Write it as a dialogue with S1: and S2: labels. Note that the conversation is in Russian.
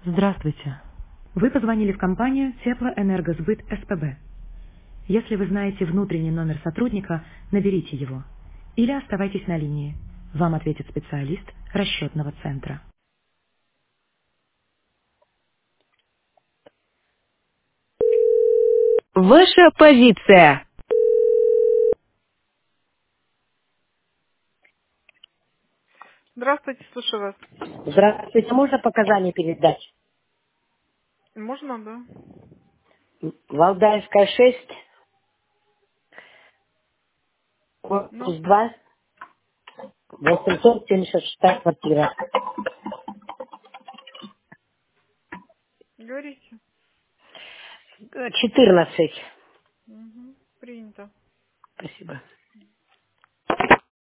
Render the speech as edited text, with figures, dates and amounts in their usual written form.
S1: Здравствуйте. Вы позвонили в компанию Теплоэнергосбыт СПБ. Если вы знаете внутренний номер сотрудника, наберите его. Или оставайтесь на линии. Вам ответит специалист расчетного центра. Ваша позиция.
S2: Здравствуйте, слушаю вас.
S1: Здравствуйте. Можно показания передать?
S2: Можно, да?
S1: Валдаевская 6,
S2: Ну,
S1: корпус 2, 876 квартира.
S2: говорите.
S1: 14.
S2: Угу, принято.
S1: Спасибо.